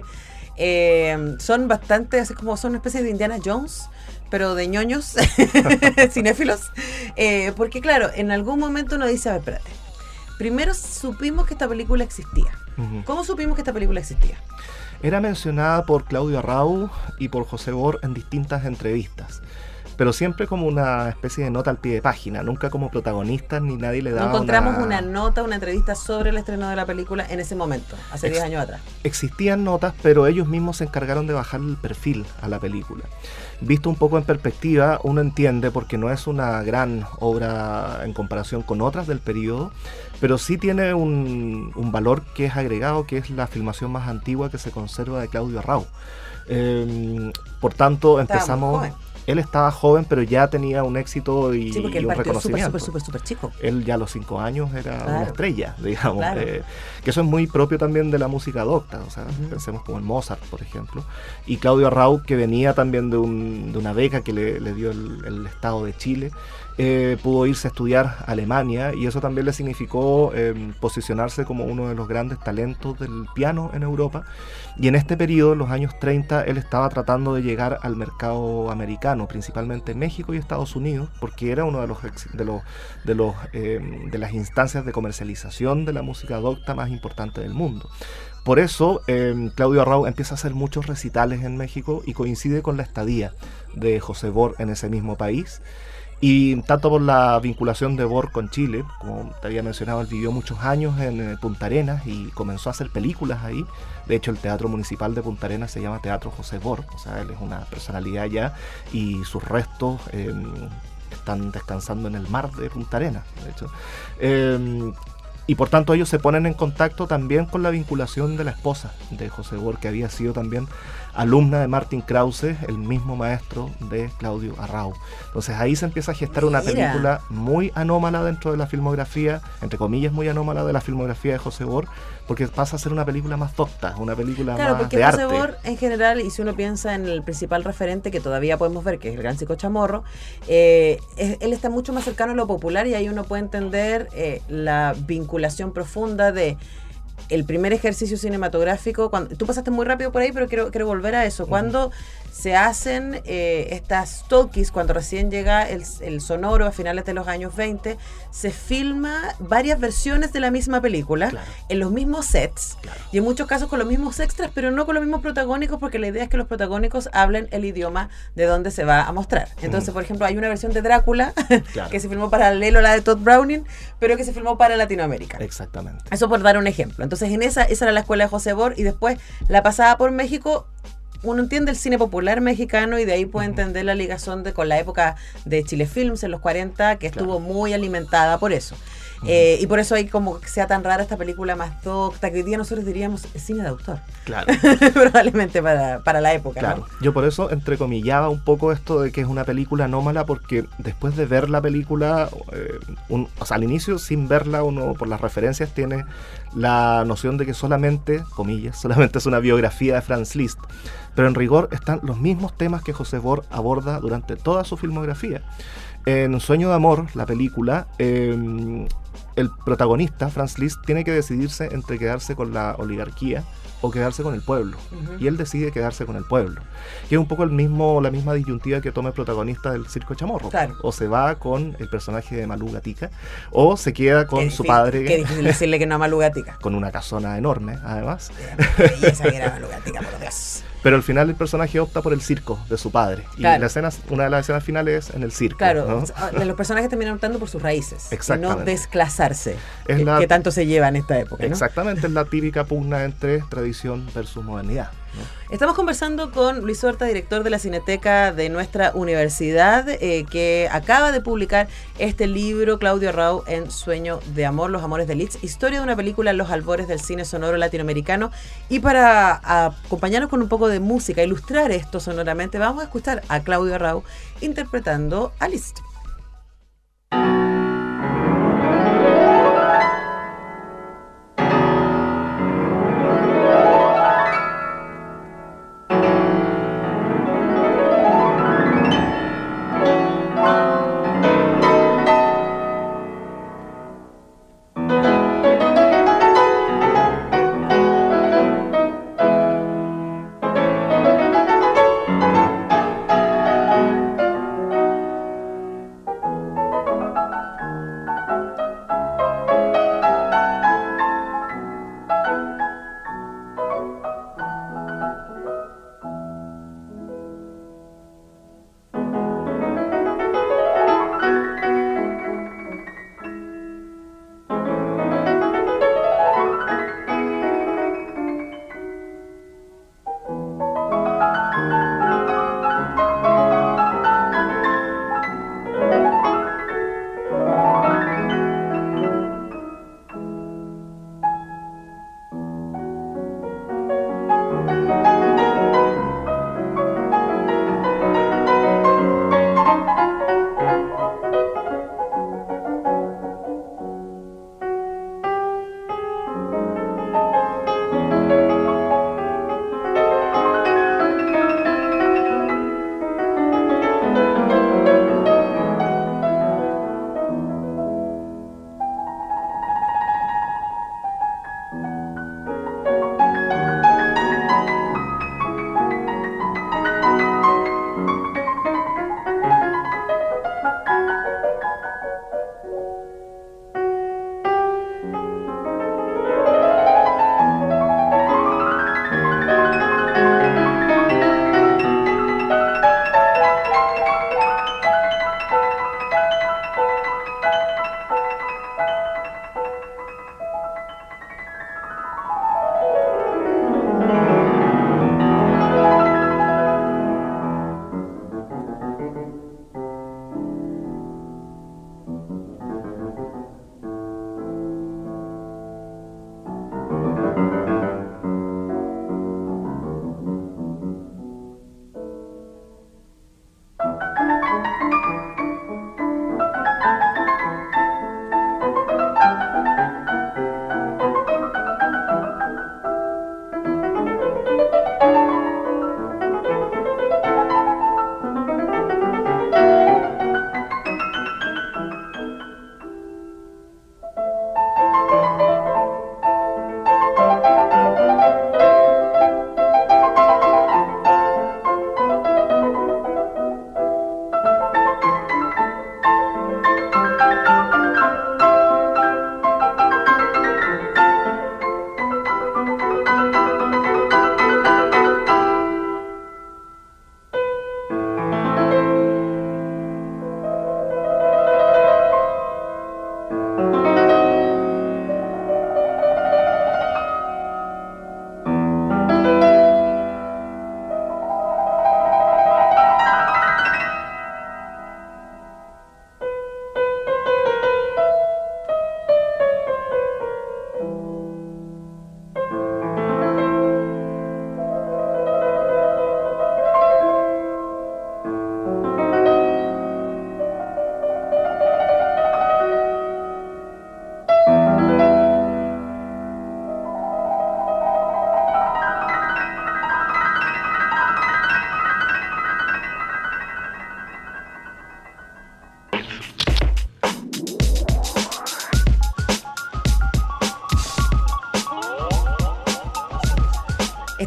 eh, son bastante, así como son una especie de Indiana Jones, pero de ñoños, cinéfilos, eh, porque claro, en algún momento uno dice, a ver, espérate, primero supimos que esta película existía. Uh-huh. ¿Cómo supimos que esta película existía? Era mencionada por Claudio Arrau y por José Bor en distintas entrevistas, pero siempre como una especie de nota al pie de página, nunca como protagonistas ni nadie le daba. No encontramos una... una nota, una entrevista sobre el estreno de la película en ese momento, hace diez Ex- años atrás. Existían notas, pero ellos mismos se encargaron de bajar el perfil a la película. Visto un poco en perspectiva, uno entiende, porque no es una gran obra en comparación con otras del periodo, pero sí tiene un, un valor que es agregado, que es la filmación más antigua que se conserva de Claudio Arrau. Eh, por tanto, empezamos... Él estaba joven, pero ya tenía un éxito y, sí, porque y él un partió reconocimiento. súper, súper, súper, súper chico. Él ya a los cinco años era claro. una estrella, digamos. Claro. Eh, que eso es muy propio también de la música docta. O sea, uh-huh. pensemos como en Mozart, por ejemplo. Y Claudio Arrau, que venía también de, un, de una beca que le, le dio el, el Estado de Chile, eh, pudo irse a estudiar a Alemania y eso también le significó eh, posicionarse como uno de los grandes talentos del piano en Europa. Y en este periodo, en los años treinta, él estaba tratando de llegar al mercado americano, principalmente México y Estados Unidos, porque era uno de los de los de los eh, de las instancias de comercialización de la música docta más importante del mundo. Por eso eh, Claudio Arrau empieza a hacer muchos recitales en México y coincide con la estadía de José Bor en ese mismo país. Y tanto por la vinculación de Bor con Chile, como te había mencionado, él vivió muchos años en eh, Punta Arenas y comenzó a hacer películas ahí. De hecho, el Teatro Municipal de Punta Arenas se llama Teatro José Bor, o sea, él es una personalidad ya y sus restos eh, están descansando en el mar de Punta Arenas, de hecho. Eh, Y por tanto ellos se ponen en contacto también con la vinculación de la esposa de José Bor, que había sido también alumna de Martin Krause, el mismo maestro de Claudio Arrau. Entonces ahí se empieza a gestar una Mira. película muy anómala dentro de la filmografía, entre comillas muy anómala de la filmografía de José Bor, porque pasa a ser una película más docta, una película claro, más porque de José arte. Bor en general, y si uno piensa en el principal referente que todavía podemos ver, que es el Gran Circo Chamorro, eh, es, él está mucho más cercano a lo popular y ahí uno puede entender eh, la vinculación profunda de el primer ejercicio cinematográfico. Cuando, tú pasaste muy rápido por ahí, pero quiero, quiero volver a eso. Cuando se hacen eh, estas talkies cuando recién llega el, el sonoro a finales de los años veinte, se filma varias versiones de la misma película, claro, en los mismos sets, claro, y en muchos casos con los mismos extras, pero no con los mismos protagónicos, porque la idea es que los protagónicos hablen el idioma de donde se va a mostrar. Entonces, mm. por ejemplo, hay una versión de Drácula claro, que se filmó paralelo a la de Todd Browning, pero que se filmó para Latinoamérica. Exactamente. Eso por dar un ejemplo. Entonces, en esa, esa era la escuela de José Bor, y después la pasada por México. Uno entiende el cine popular mexicano y de ahí puede entender la ligación de, con la época de Chile Films en los cuarenta, que estuvo claro, muy alimentada por eso. Uh-huh. Eh, y por eso hay como que sea tan rara esta película más docta, que hoy día nosotros diríamos cine de autor. Claro. Probablemente para, para la época, claro, ¿no? Yo por eso entrecomillaba un poco esto de que es una película anómala, porque después de ver la película, eh, un, o sea, al inicio, sin verla, uno por las referencias tiene la noción de que solamente, comillas, solamente es una biografía de Franz Liszt. Pero en rigor están los mismos temas que José Bor aborda durante toda su filmografía. En Sueño de Amor, la película, eh, el protagonista, Franz Liszt, tiene que decidirse entre quedarse con la oligarquía o quedarse con el pueblo. Uh-huh. Y él decide quedarse con el pueblo. Que es un poco el mismo, la misma disyuntiva que toma el protagonista del Circo Chamorro. Claro. O se va con el personaje de Malú Gatica, o se queda con qué su difícil, padre. Qué difícil decirle que no a Malú Gatica. Con una casona enorme, además. Y esa que era Malú Gatica, por Dios. Pero al final el personaje opta por el circo de su padre. Claro. Y la escena, una de las escenas finales es en el circo. Claro, ¿no? Los personajes terminan optando por sus raíces. Exactamente. Y no desclasarse, es que, la, que tanto se lleva en esta época, ¿no? Exactamente, es la típica pugna entre tradición versus modernidad, ¿no? Estamos conversando con Luis Horta, director de la Cineteca de nuestra universidad, eh, que acaba de publicar este libro, Claudio Arrau, en Sueño de Amor, Los Amores de Liszt, historia de una película en los albores del cine sonoro latinoamericano. Y para acompañarnos con un poco de música, ilustrar esto sonoramente, vamos a escuchar a Claudio Arrau interpretando a Liszt.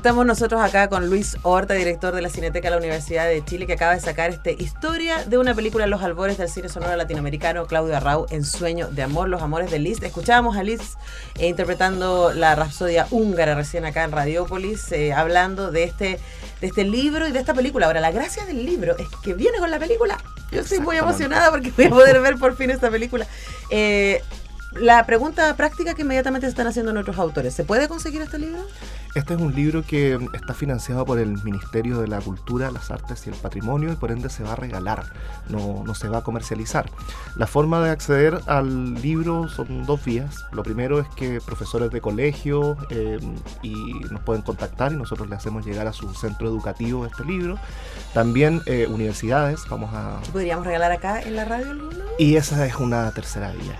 Estamos nosotros acá con Luis Horta, director de la Cineteca de la Universidad de Chile, que acaba de sacar este Historia de una película, Los albores del cine sonoro latinoamericano, Claudio Arrau, En sueño de amor, Los amores de Liszt. Escuchábamos a Liszt eh, interpretando la Rapsodia húngara recién acá en Radiópolis, eh, hablando de este, de este libro y de esta película. Ahora, la gracia del libro es que viene con la película. Yo estoy muy emocionada porque voy a poder ver por fin esta película. Eh, la pregunta práctica que inmediatamente se están haciendo nuestros autores: ¿se puede conseguir este libro? Este es un libro que está financiado por el Ministerio de la Cultura, las Artes y el Patrimonio, y por ende se va a regalar, no, no se va a comercializar. La forma de acceder al libro son dos vías. Lo primero es que profesores de colegio eh, y nos pueden contactar y nosotros le hacemos llegar a su centro educativo este libro. También eh, universidades, vamos a... ¿Podríamos regalar acá en la radio alguno? Y esa es una tercera vía.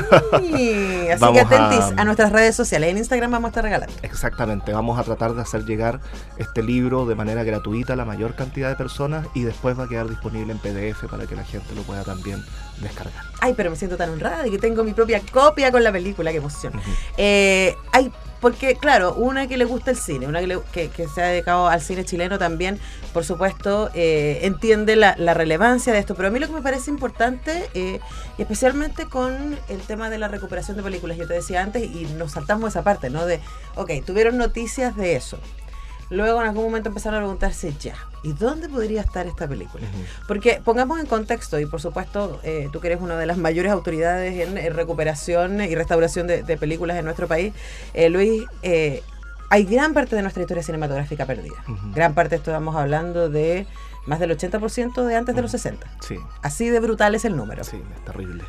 Sí, así Vamos que atentis a... a... a nuestras redes sociales. En Instagram vamos a estar regalando. Exactamente, vamos a tratar de hacer llegar este libro de manera gratuita a la mayor cantidad de personas y después va a quedar disponible en P D F para que la gente lo pueda también descargar. Ay, pero me siento tan honrada de que tengo mi propia copia con la película, qué emoción. Uh-huh. eh, hay Porque, claro, una que le gusta el cine, una que, le, que, que se ha dedicado al cine chileno también, por supuesto, eh, entiende la, la relevancia de esto. Pero a mí lo que me parece importante, eh, y especialmente con el tema de la recuperación de películas, yo te decía antes, y nos saltamos esa parte, ¿no? De, ok, tuvieron noticias de eso. Luego en algún momento empezaron a preguntarse, ya, ¿y dónde podría estar esta película? Uh-huh. Porque pongamos en contexto, y por supuesto eh, tú que eres una de las mayores autoridades en, en recuperación y restauración de, de películas en nuestro país, eh, Luis, eh, hay gran parte de nuestra historia cinematográfica perdida. Uh-huh. Gran parte, estamos hablando de más del ochenta por ciento de antes uh-huh. de los sesenta. Sí. Así de brutal es el número. Sí, es terrible.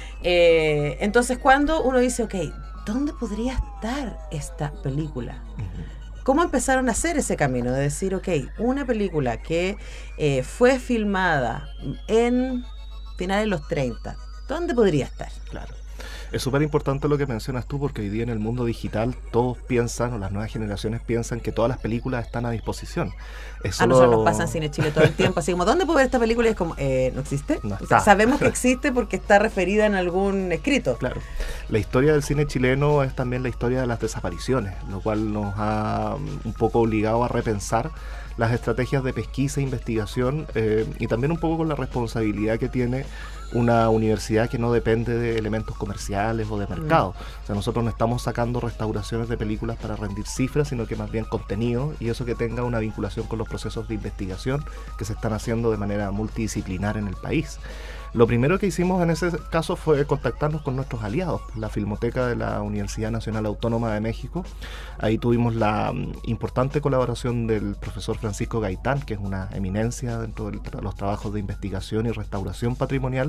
Eh, entonces, cuando uno dice, ok, ¿dónde podría estar esta película? Uh-huh. ¿Cómo empezaron a hacer ese camino? De decir, ok, una película que eh, fue filmada en finales de los treinta, ¿dónde podría estar? Claro. Es súper importante lo que mencionas tú, porque hoy día en el mundo digital todos piensan, o las nuevas generaciones piensan, que todas las películas están a disposición. Es solo... A nosotros nos pasa en Cine Chile todo el tiempo, así como, ¿dónde puedo ver esta película? Y es como, eh, ¿no existe? No o sea, sabemos que existe porque está referida en algún escrito. Claro. La historia del cine chileno es también la historia de las desapariciones, lo cual nos ha un poco obligado a repensar las estrategias de pesquisa e investigación, eh, y también un poco con la responsabilidad que tiene una universidad que no depende de elementos comerciales o de mercado. Mm. O sea, nosotros no estamos sacando restauraciones de películas para rendir cifras, sino que más bien contenido, y eso que tenga una vinculación con los procesos de investigación que se están haciendo de manera multidisciplinar en el país. Lo primero que hicimos en ese caso fue contactarnos con nuestros aliados, la Filmoteca de la Universidad Nacional Autónoma de México. Ahí tuvimos la um, importante colaboración del profesor Francisco Gaitán, que es una eminencia dentro de los trabajos de investigación y restauración patrimonial.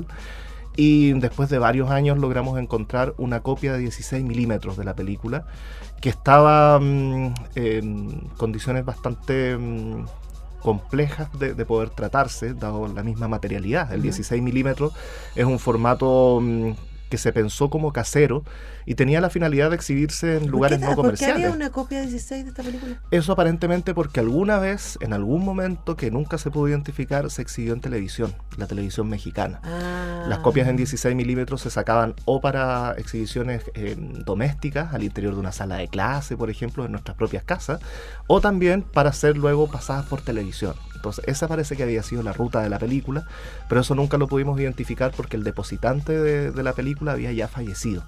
Y después de varios años logramos encontrar una copia de dieciséis milímetros de la película, que estaba um, en condiciones bastante... Um, complejas de, de poder tratarse, dado la misma materialidad. El uh-huh. dieciséis milímetros es un formato um, que se pensó como casero y tenía la finalidad de exhibirse en lugares no comerciales. ¿Por qué había una copia dieciséis de esta película? Eso aparentemente porque alguna vez, en algún momento que nunca se pudo identificar, se exhibió en televisión, la televisión mexicana. Ah. Las copias en dieciséis milímetros se sacaban o para exhibiciones eh, domésticas, al interior de una sala de clase, por ejemplo, en nuestras propias casas, o también para ser luego pasadas por televisión. Entonces, esa parece que había sido la ruta de la película, pero eso nunca lo pudimos identificar porque el depositante de, de la película había ya fallecido.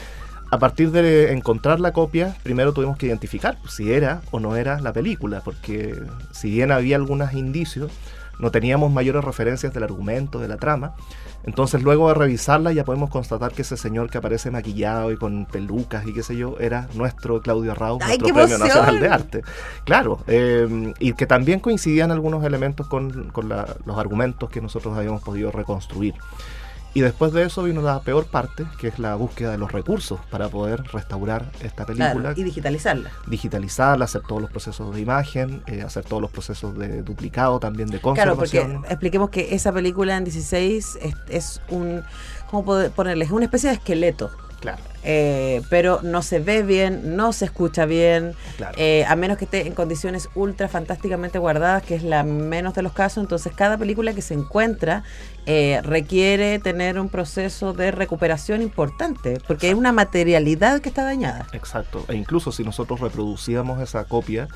A partir de encontrar la copia, primero tuvimos que identificar si era o no era la película, porque si bien había algunos indicios, no teníamos mayores referencias del argumento, de la trama. Entonces, luego de revisarla, ya podemos constatar que ese señor que aparece maquillado y con pelucas y qué sé yo, era nuestro Claudio Arrau, ¡ay, nuestro Premio Nacional de Arte. Claro, eh, y que también coincidían algunos elementos con, con la, los argumentos que nosotros habíamos podido reconstruir. Y después de eso vino la peor parte, que es la búsqueda de los recursos para poder restaurar esta película. Claro, y digitalizarla. Digitalizarla, hacer todos los procesos de imagen, eh, hacer todos los procesos de duplicado, también de conservación. Claro, porque expliquemos que esa película en dieciséis es, es un, ¿cómo puedo ponerle? Es una especie de esqueleto. Claro. Eh, pero no se ve bien, no se escucha bien, claro. eh, a menos que esté en condiciones ultra fantásticamente guardadas, que es la menos de los casos. Entonces cada película que se encuentra eh, requiere tener un proceso de recuperación importante, porque Exacto. es una materialidad que está dañada. Exacto, e incluso si nosotros reproducíamos esa copia,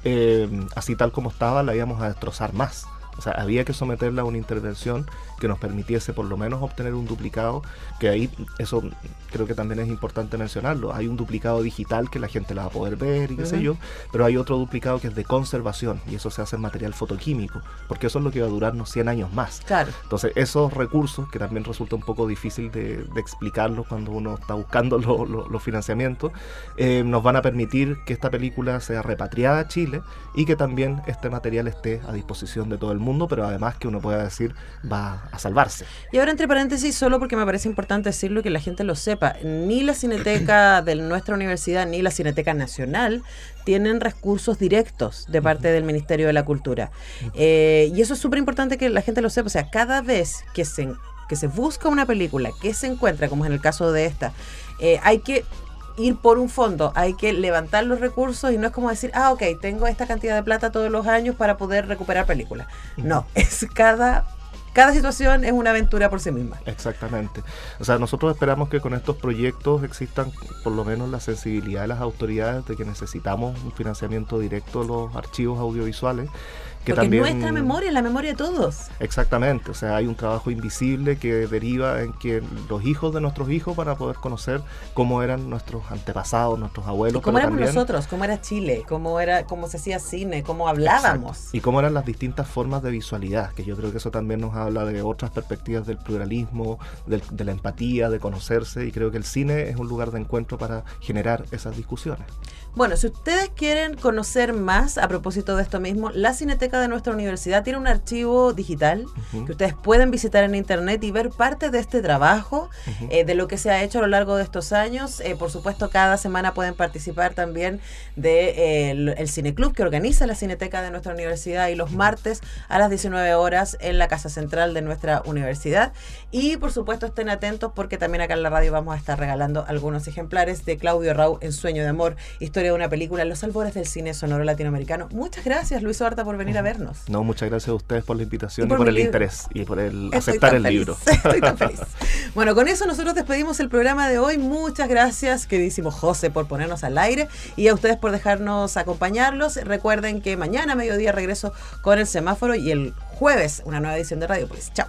eh, así tal como estaba, la íbamos a destrozar más. O sea, había que someterla a una intervención que nos permitiese por lo menos obtener un duplicado, que ahí, eso creo que también es importante mencionarlo, hay un duplicado digital que la gente la va a poder ver y qué uh-huh. sé yo, pero hay otro duplicado que es de conservación, y eso se hace en material fotoquímico, porque eso es lo que va a durarnos cien años más. Claro. Entonces, esos recursos, que también resulta un poco difícil de, de explicarlos cuando uno está buscando los lo, lo financiamientos, eh, nos van a permitir que esta película sea repatriada a Chile y que también este material esté a disposición de todo el mundo, pero además que uno pueda decir va a salvarse. Y ahora, entre paréntesis, solo porque me parece importante decirlo y que la gente lo sepa, ni la Cineteca de nuestra universidad ni la Cineteca Nacional tienen recursos directos de parte del Ministerio de la Cultura. Eh, y eso es súper importante que la gente lo sepa. O sea, cada vez que se, que se busca una película, que se encuentra, como es en el caso de esta, eh, hay que ir por un fondo, hay que levantar los recursos y no es como decir, ah, ok, tengo esta cantidad de plata todos los años para poder recuperar películas. No, es cada... Cada situación es una aventura por sí misma. Exactamente. O sea, nosotros esperamos que con estos proyectos existan por lo menos la sensibilidad de las autoridades de que necesitamos un financiamiento directo de los archivos audiovisuales. Que Porque también, nuestra memoria es la memoria de todos. Exactamente, o sea, hay un trabajo invisible que deriva en que los hijos de nuestros hijos van a poder conocer cómo eran nuestros antepasados, nuestros abuelos. ¿Y cómo éramos también, nosotros? ¿Cómo era Chile? ¿Cómo era, cómo se hacía cine? ¿Cómo hablábamos? Exacto. Y cómo eran las distintas formas de visualidad, que yo creo que eso también nos habla de otras perspectivas del pluralismo, del, de la empatía, de conocerse, y creo que el cine es un lugar de encuentro para generar esas discusiones. Bueno, si ustedes quieren conocer más a propósito de esto mismo, la Cineteca de nuestra universidad tiene un archivo digital uh-huh. que ustedes pueden visitar en internet y ver parte de este trabajo, uh-huh. eh, de lo que se ha hecho a lo largo de estos años. Eh, por supuesto, cada semana pueden participar también del de, eh, el Cineclub que organiza la Cineteca de nuestra universidad, y los martes a las diecinueve horas en la Casa Central de nuestra universidad. Y por supuesto estén atentos porque también acá en la radio vamos a estar regalando algunos ejemplares de Claudio Rau en Sueño de Amor, historia de una película, Los albores del cine sonoro latinoamericano. Muchas gracias, Luis Horta, por venir uh-huh. a vernos. No, muchas gracias a ustedes por la invitación y por, y por el libro. interés y por el Estoy aceptar el feliz. libro. Estoy tan feliz. Bueno, con eso nosotros despedimos el programa de hoy. Muchas gracias, queridísimo José, por ponernos al aire, y a ustedes por dejarnos acompañarlos. Recuerden que mañana a mediodía regreso con El Semáforo y el jueves una nueva edición de Radiopolis. Chao.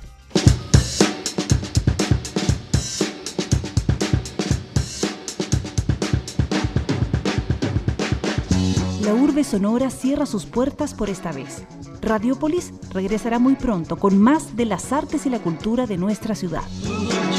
La urbe sonora cierra sus puertas por esta vez. Radiopolis regresará muy pronto con más de las artes y la cultura de nuestra ciudad.